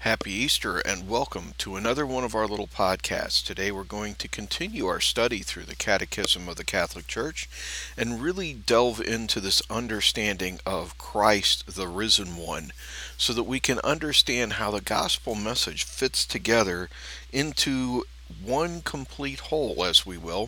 Happy Easter and welcome to another one of our little podcasts. Today we're going to continue our study through the Catechism of the Catholic Church and really delve into this understanding of Christ, the risen one, so that we can understand how the gospel message fits together into one complete whole, as we will.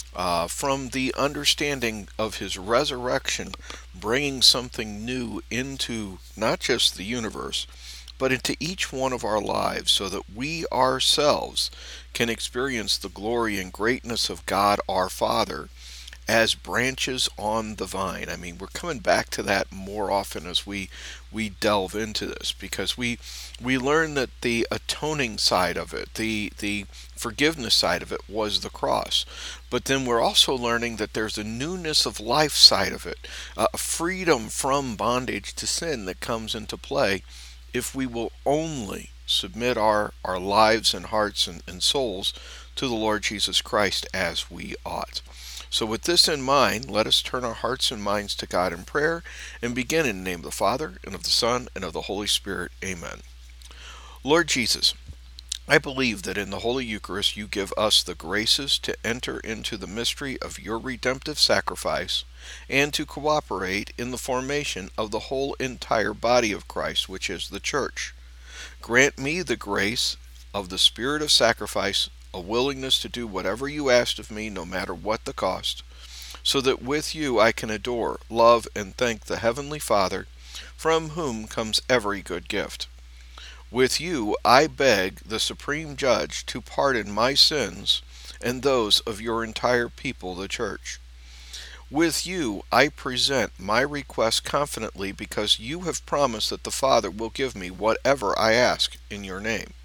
From the understanding of his resurrection, bringing something new into not just the universe, but into each one of our lives so that we ourselves can experience the glory and greatness of God our Father as branches on the vine. I mean, we're coming back to that more often as we delve into this because we learn that the atoning side of it, the forgiveness side of it was the cross. But then we're also learning that there's a newness of life side of it, a freedom from bondage to sin that comes into play if we will only submit our lives and hearts and souls to the Lord Jesus Christ as we ought. So with this in mind, let us turn our hearts and minds to God in prayer and begin in the name of the Father, and of the Son, and of the Holy Spirit. Amen. Lord Jesus, I believe that in the Holy Eucharist you give us the graces to enter into the mystery of your redemptive sacrifice and to cooperate in the formation of the whole entire body of Christ, which is the Church. Grant me the grace of the spirit of sacrifice, a willingness to do whatever you asked of me, no matter what the cost, so that with you I can adore, love, and thank the Heavenly Father, from whom comes every good gift. With you I beg the Supreme Judge to pardon my sins and those of your entire people, the Church. With you I present my request confidently because you have promised that the Father will give me whatever I ask in your name.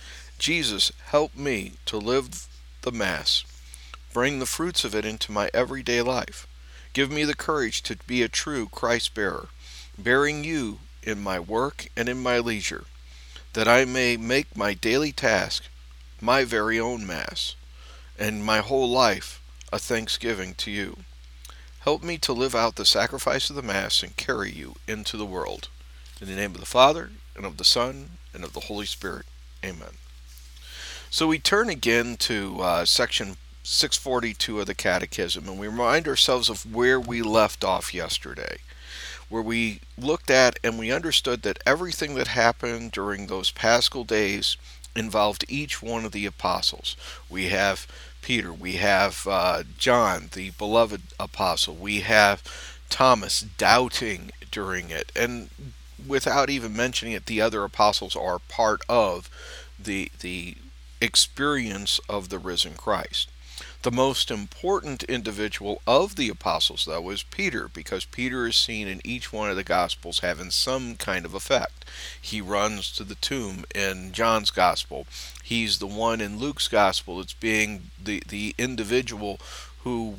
Jesus, help me to live the Mass. Bring the fruits of it into my everyday life. Give me the courage to be a true Christ bearer, bearing you in my work and in my leisure, that I may make my daily task my very own Mass, and my whole life a thanksgiving to you. Help me to live out the sacrifice of the Mass and carry you into the world. In the name of the Father, and of the Son, and of the Holy Spirit. Amen. So we turn again to section 642 of the Catechism, and we remind ourselves of where we left off yesterday, where we looked at and we understood that everything that happened during those Paschal days involved each one of the apostles. We have Peter, we have John, the beloved apostle, we have Thomas doubting during it, and without even mentioning it, the other apostles are part of the experience of the risen Christ. The most important individual of the apostles, though, is Peter, because Peter is seen in each one of the Gospels having some kind of effect. He runs to the tomb in John's Gospel. He's the one in Luke's Gospel that's being the individual who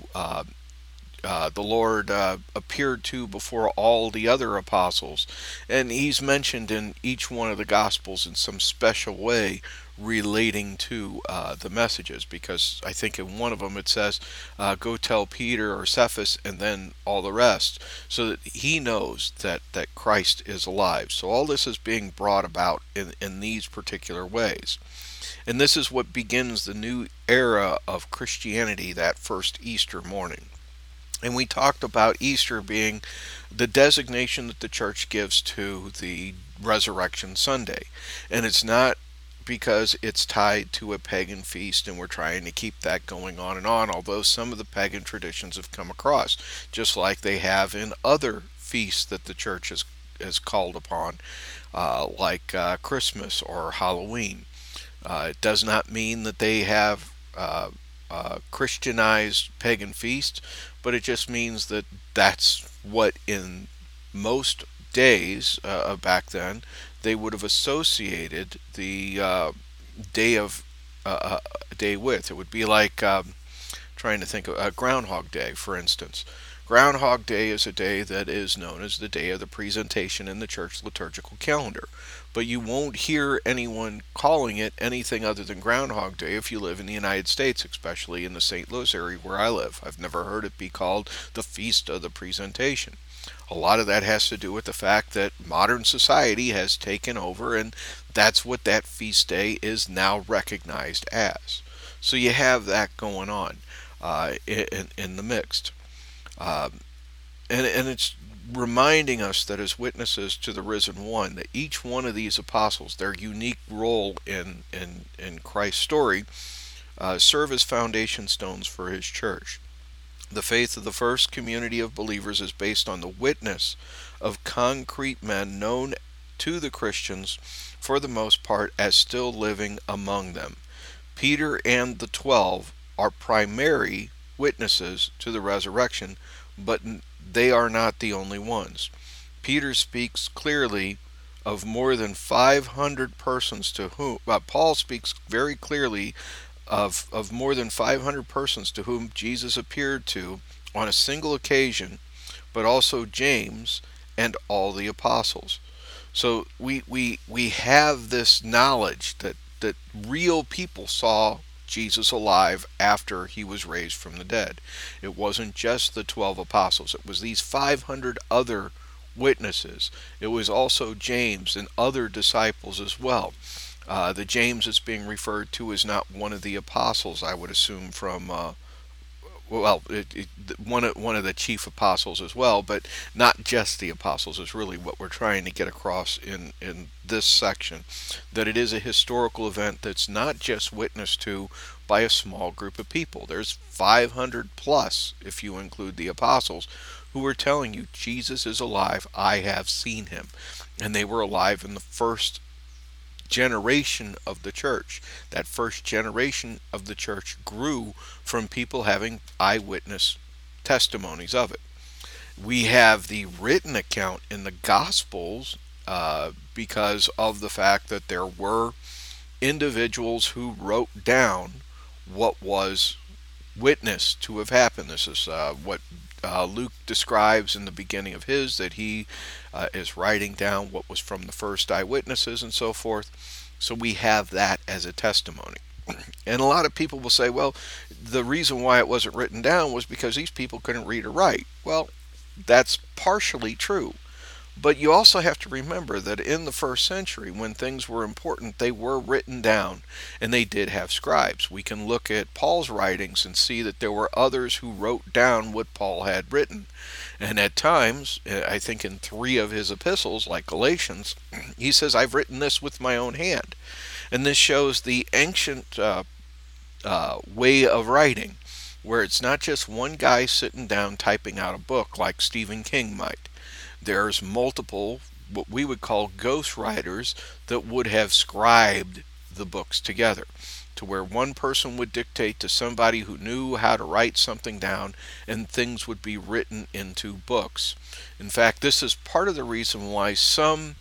the Lord appeared to before all the other apostles. And he's mentioned in each one of the Gospels in some special way relating to the messages, because I think in one of them it says, go tell Peter or Cephas and then all the rest, so that he knows that Christ is alive. So all this is being brought about in these particular ways. And this is what begins the new era of Christianity that first Easter morning. And we talked about Easter being the designation that the church gives to the Resurrection Sunday. And it's not because it's tied to a pagan feast and we're trying to keep that going on, although some of the pagan traditions have come across, just like they have in other feasts that the church has called upon, like Christmas or Halloween. It does not mean that they have Christianized pagan feast, but it just means that that's what in most days back then they would have associated the day with. It would be like trying to think of Groundhog Day, for instance. Groundhog Day is a day that is known as the day of the presentation in the church liturgical calendar. But you won't hear anyone calling it anything other than Groundhog Day if you live in the United States, especially in the St. Louis area where I live. I've never heard it be called the Feast of the Presentation. A lot of that has to do with the fact that modern society has taken over, and that's what that feast day is now recognized as. So you have that going on in the mixed. Um, and it's reminding us that as witnesses to the risen one, that each one of these apostles, their unique role in Christ's story, serve as foundation stones for his church. The faith of the first community of believers is based on the witness of concrete men known to the Christians for the most part as still living among them. Peter and the 12 are primary witnesses to the resurrection, but they are not the only ones. Peter speaks clearly of more than 500 persons to whom, Paul speaks very clearly of more than 500 persons to whom Jesus appeared to on a single occasion, but also James and all the apostles. So we have this knowledge that real people saw Jesus alive after he was raised from the dead. It wasn't just the 12 apostles, it was these 500 other witnesses. It was also James and other disciples as well. The James that's being referred to is not one of the apostles, I would assume, from one of the chief apostles as well, but not just the apostles is really what we're trying to get across in this section. That it is a historical event that's not just witnessed to by a small group of people. There's 500 plus, if you include the apostles, who are telling you Jesus is alive. I have seen him, and they were alive in the first generation of the church. That first generation of the church grew from people having eyewitness testimonies of it. We have the written account in the Gospels because of the fact that there were individuals who wrote down what was witnessed to have happened. This is what Luke describes in the beginning of his, that he is writing down what was from the first eyewitnesses and so forth. So we have that as a testimony. And a lot of people will say, well, the reason why it wasn't written down was because these people couldn't read or write. Well, that's partially true. But you also have to remember that in the first century, when things were important, they were written down, and they did have scribes. We can look at Paul's writings and see that there were others who wrote down what Paul had written. And at times, I think in 3 of his epistles, like Galatians, he says, I've written this with my own hand. And this shows the ancient way of writing, where it's not just one guy sitting down typing out a book like Stephen King might. There's multiple, what we would call ghost writers, that would have scribed the books together, to where one person would dictate to somebody who knew how to write something down, and things would be written into books. In fact, this is part of the reason why some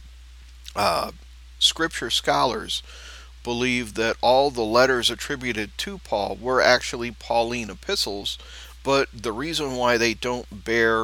scripture scholars believe that all the letters attributed to Paul were actually Pauline epistles, but the reason why they don't bear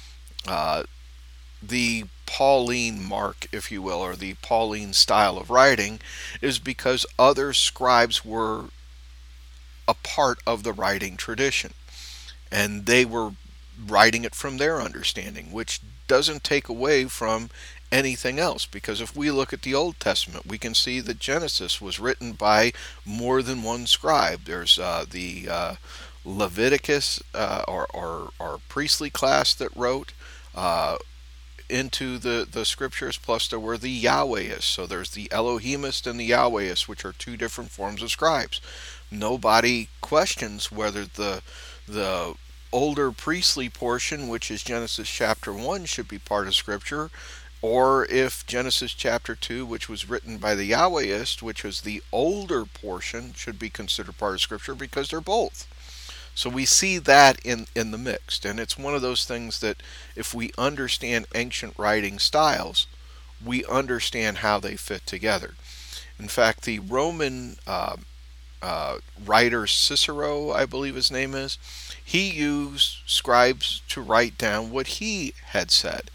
the Pauline mark, if you will, or the Pauline style of writing, is because other scribes were a part of the writing tradition, and they were writing it from their understanding, which doesn't take away from anything else, because if we look at the Old Testament, we can see that Genesis was written by more than one scribe. There's the Leviticus or priestly class that wrote into the scriptures, plus there were the Yahwehists. So there's the Elohimists and the Yahwehists, which are 2 different forms of scribes. Nobody questions whether the older priestly portion, which is Genesis chapter 1, should be part of scripture, or if Genesis chapter 2, which was written by the Yahwehist, which was the older portion, should be considered part of scripture, because they're both. So we see that in the mixed, and it's one of those things that if we understand ancient writing styles, we understand how they fit together. In fact, the Roman writer Cicero, I believe his name is, he used scribes to write down what he had said.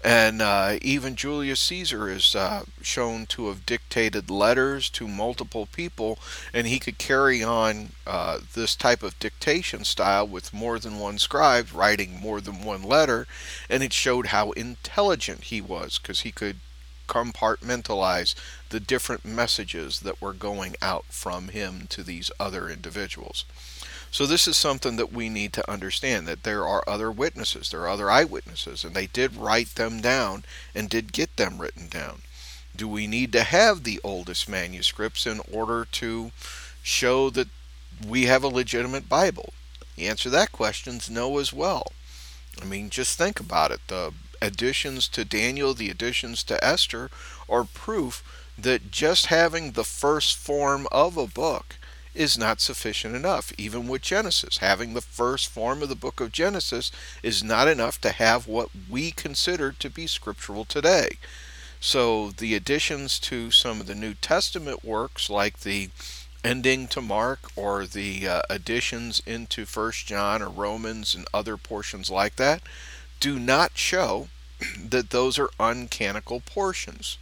And even Julius Caesar is shown to have dictated letters to multiple people, and he could carry on this type of dictation style with more than one scribe writing more than one letter, and it showed how intelligent he was because he could compartmentalize the different messages that were going out from him to these other individuals. So this is something that we need to understand, that there are other witnesses, there are other eyewitnesses, and they did write them down and did get them written down. Do we need to have the oldest manuscripts in order to show that we have a legitimate Bible? The answer to that question is no as well. I mean, just think about it. The additions to Daniel, the additions to Esther are proof that just having the first form of a book is not sufficient enough. Even with Genesis, having the first form of the book of Genesis is not enough to have what we consider to be scriptural today. So the additions to some of the New Testament works, like the ending to Mark or the additions into First John or Romans and other portions like that, do not show that those are uncanonical portions.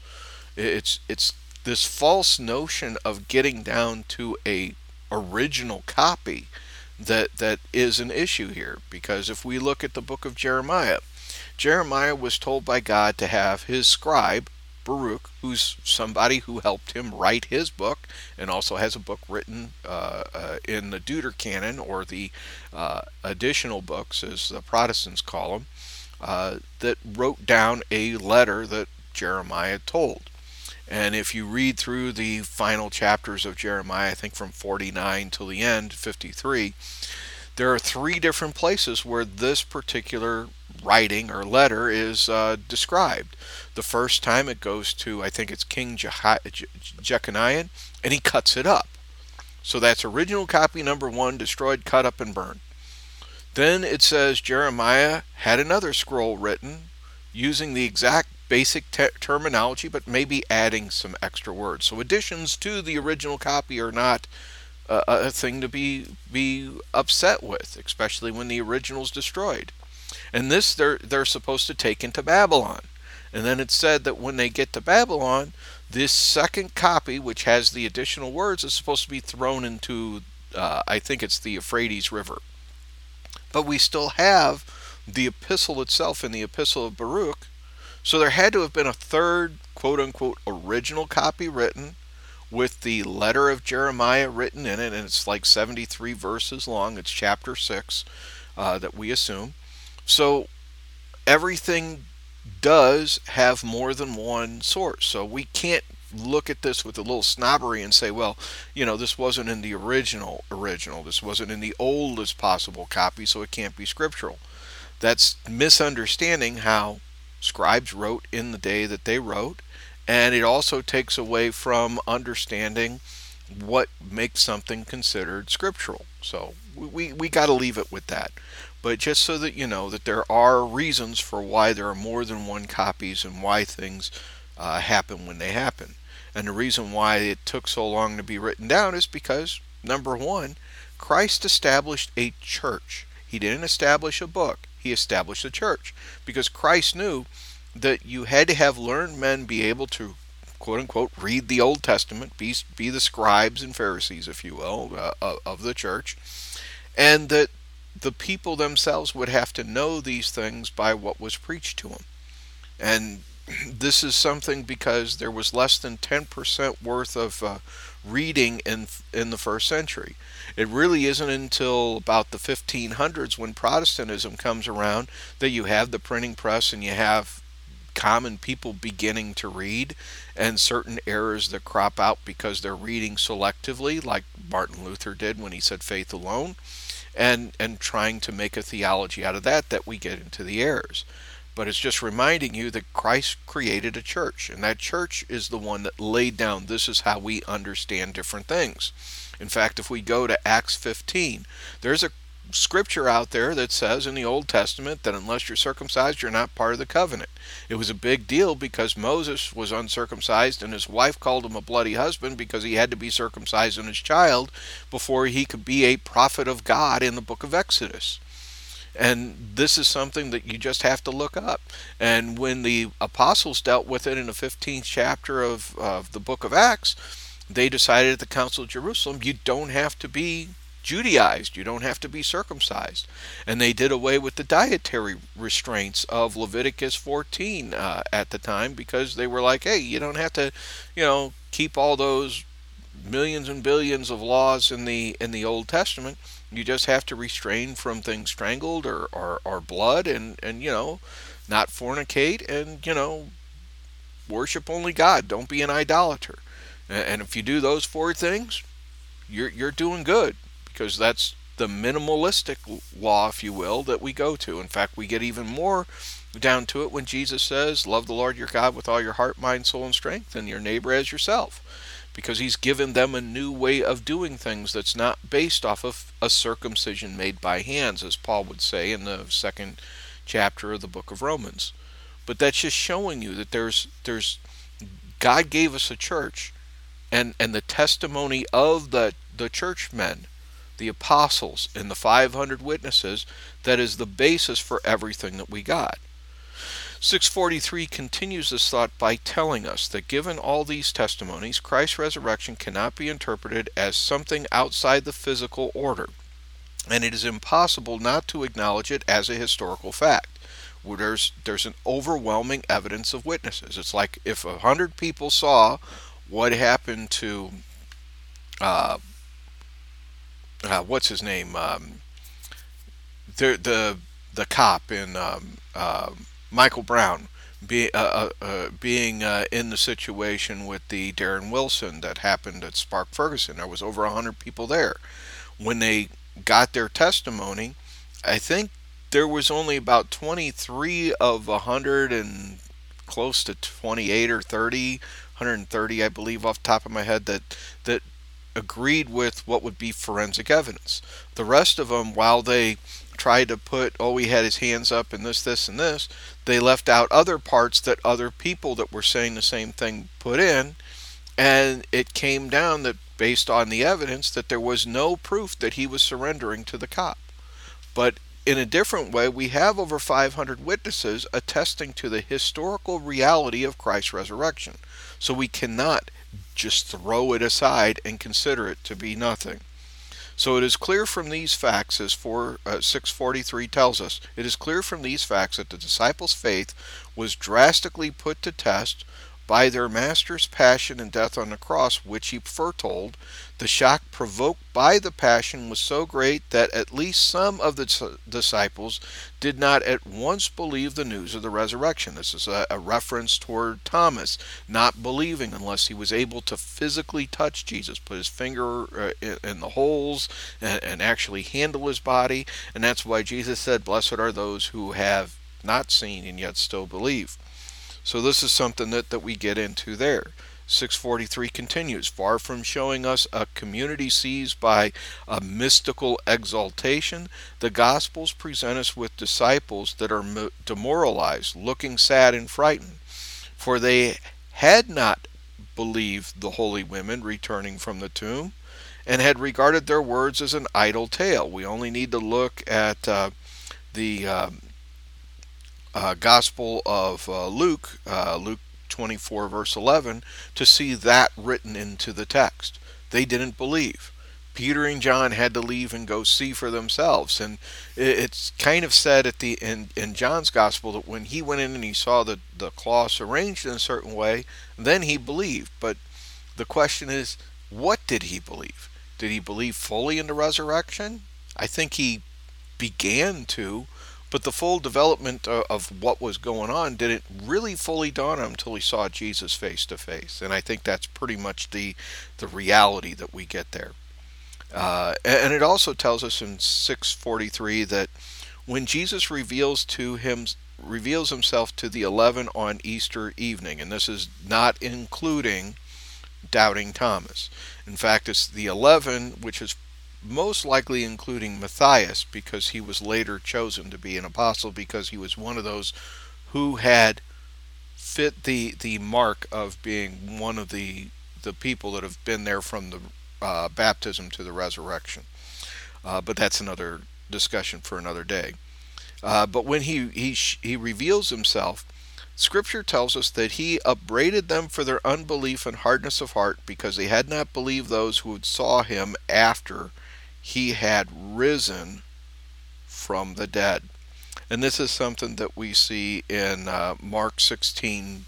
It's this false notion of getting down to a original copy that is an issue here, because if we look at the book of Jeremiah, Jeremiah was told by God to have his scribe Baruch, who's somebody who helped him write his book and also has a book written in the Deuterocanon, or the additional books as the Protestants call them, that wrote down a letter that Jeremiah told. And if you read through the final chapters of Jeremiah, I think from 49 till the end, 53, there are three different places where this particular writing or letter is described. The first time it goes to, I think it's King Jeconiah, and he cuts it up. So that's original copy number one, destroyed, cut up, and burned. Then it says Jeremiah had another scroll written using the exact basic terminology, but maybe adding some extra words. So additions to the original copy are not a thing to be upset with, especially when the original is destroyed. And this they're supposed to take into Babylon. And then it's said that when they get to Babylon, this second copy, which has the additional words, is supposed to be thrown into, I think it's the Euphrates River. But we still have the epistle itself in the Epistle of Baruch. So there had to have been a third, quote-unquote, original copy written with the letter of Jeremiah written in it, and it's like 73 verses long. It's chapter 6 that we assume. So everything does have more than one source. So we can't look at this with a little snobbery and say, well, this wasn't in the original. This wasn't in the oldest possible copy, so it can't be scriptural. That's misunderstanding how scribes wrote in the day that they wrote, and it also takes away from understanding what makes something considered scriptural. So we got to leave it with that. But just so that you know that there are reasons for why there are more than one copies and why things happen when they happen. And the reason why it took so long to be written down is because, number one, Christ established a church. He didn't establish a book. He established a church because Christ knew that you had to have learned men be able to, quote unquote, read the Old Testament, be the scribes and Pharisees, if you will, of the church, and that the people themselves would have to know these things by what was preached to them. And this is something because there was less than 10% worth of reading in the first century. It really isn't until about the 1500s, when Protestantism comes around, that you have the printing press and you have common people beginning to read, and certain errors that crop out because they're reading selectively, like Martin Luther did when he said faith alone, and trying to make a theology out of that we get into the errors. But it's just reminding you that Christ created a church, and that church is the one that laid down, this is how we understand different things. In fact, if we go to Acts 15, there's a scripture out there that says in the Old Testament that unless you're circumcised, you're not part of the covenant. It was a big deal because Moses was uncircumcised, and his wife called him a bloody husband because he had to be circumcised in his child before he could be a prophet of God in the book of Exodus. And this is something that you just have to look up. And when the apostles dealt with it in the 15th chapter of the book of Acts, they decided at the Council of Jerusalem, you don't have to be Judaized, you don't have to be circumcised. And they did away with the dietary restraints of Leviticus 14 at the time, because they were like, hey, you don't have to, keep all those millions and billions of laws in the Old Testament. You just have to restrain from things strangled or blood, and not fornicate, and worship only God. Don't be an idolater. And if you do those four things, you're doing good, because that's the minimalistic law, if you will, that we go to. In fact, we get even more down to it when Jesus says, love the Lord your God with all your heart, mind, soul, and strength, and your neighbor as yourself. Because he's given them a new way of doing things that's not based off of a circumcision made by hands, as Paul would say in the second chapter of the book of Romans. But that's just showing you that there's God gave us a church, and the testimony of the churchmen, the apostles, and the 500 witnesses, that is the basis for everything that we got. 643 continues this thought by telling us that given all these testimonies, Christ's resurrection cannot be interpreted as something outside the physical order, and it is impossible not to acknowledge it as a historical fact. There's an overwhelming evidence of witnesses. It's like if 100 people saw what happened to what's his name, the cop in Michael Brown, being in the situation with the Darren Wilson that happened at Spark Ferguson. There was over 100 people there. When they got their testimony, I think there was only about 23 of 100, and close to 28 or 30, 130, I believe, off the top of my head, that agreed with what would be forensic evidence. The rest of them, while they tried to put, oh, he had his hands up and this, and this, they left out other parts that other people that were saying the same thing put in, and it came down that, based on the evidence, that there was no proof that he was surrendering to the cop. But in a different way, we have over 500 witnesses attesting to the historical reality of Christ's resurrection. So we cannot just throw it aside and consider it to be nothing. So it is clear from these facts, as 643 tells us, it is clear from these facts that the disciples' faith was drastically put to test by their Master's passion and death on the cross, which he foretold. The shock provoked by the passion was so great that at least some of the disciples did not at once believe the news of the resurrection. This is a reference toward Thomas not believing unless he was able to physically touch Jesus, put his finger in the holes, and actually handle his body. And that's why Jesus said, blessed are those who have not seen and yet still believe. So this is something that we get into there. 643 continues, far from showing us a community seized by a mystical exaltation, the Gospels present us with disciples that are demoralized, looking sad and frightened. For they had not believed the holy women returning from the tomb, and had regarded their words as an idle tale. We only need to look at the Gospel of Luke, Luke 24 verse 11, to see that written into the text. They didn't believe. Peter and John had to leave and go see for themselves. And it's kind of said in John's Gospel that when he went in and he saw the cloths arranged in a certain way, then he believed. But the question is, what did he believe? Did he believe fully in the resurrection? I think he began to, but the full development of what was going on didn't really fully dawn on him until he saw Jesus face to face. And I think that's pretty much the reality that we get there. And it also tells us in 643 that when Jesus reveals himself to the 11 on Easter evening, and this is not including doubting Thomas. In fact, it's the 11, which is most likely including Matthias, because he was later chosen to be an apostle, because he was one of those who had fit the mark of being one of the people that have been there from the baptism to the resurrection. But that's another discussion for another day. But when he reveals himself, Scripture tells us that he upbraided them for their unbelief and hardness of heart, because they had not believed those who saw him after he had risen from the dead. And this is something that we see in Mark 16,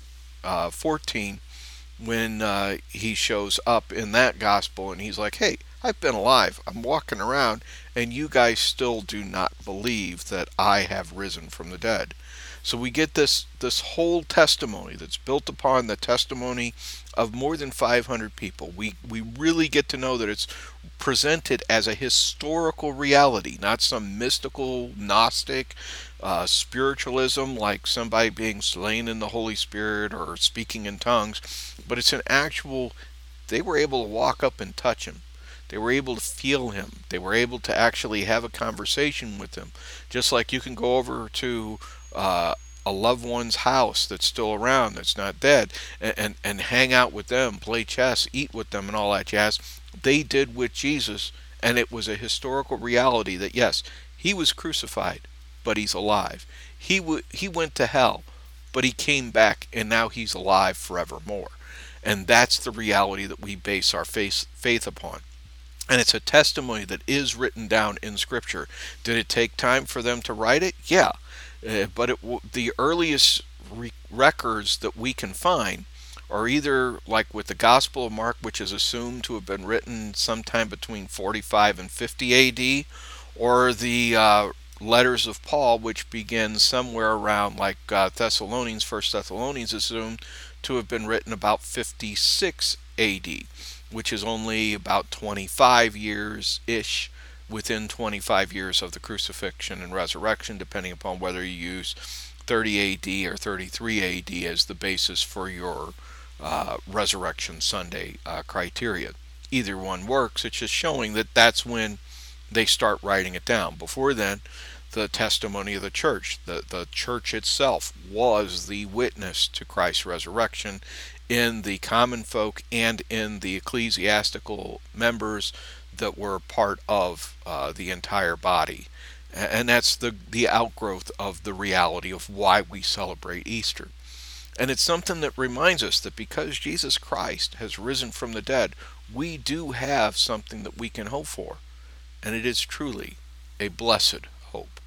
14, when he shows up in that gospel and he's like, hey, I've been alive, I'm walking around, and you guys still do not believe that I have risen from the dead. So we get this whole testimony that's built upon the testimony of more than 500 people. We really get to know that it's presented as a historical reality, not some mystical Gnostic spiritualism like somebody being slain in the Holy Spirit or speaking in tongues, but it's an actual, they were able to walk up and touch him. They were able to feel him. They were able to actually have a conversation with him. Just like you can go over to a loved one's house that's still around, that's not dead, and hang out with them, play chess, eat with them, and all that jazz. They did with Jesus, and it was a historical reality that, yes, he was crucified, but he's alive. He went to hell, but he came back, and now he's alive forevermore. And that's the reality that we base our faith upon. And it's a testimony that is written down in Scripture. Did it take time for them to write it? Yeah. But the earliest records that we can find are either like with the Gospel of Mark, which is assumed to have been written sometime between 45 and 50 AD, or the letters of Paul, which begin somewhere around like Thessalonians, First Thessalonians, assumed to have been written about 56 AD, which is only about 25 years-ish within 25 years of the crucifixion and resurrection, depending upon whether you use 30 AD or 33 AD as the basis for your Resurrection Sunday criteria. Either one works. It's just showing that that's when they start writing it down. Before then, the testimony of the church itself was the witness to Christ's resurrection in the common folk and in the ecclesiastical members that were part of the entire body. And that's the outgrowth of the reality of why we celebrate Easter. And it's something that reminds us that because Jesus Christ has risen from the dead, we do have something that we can hope for. And it is truly a blessed hope.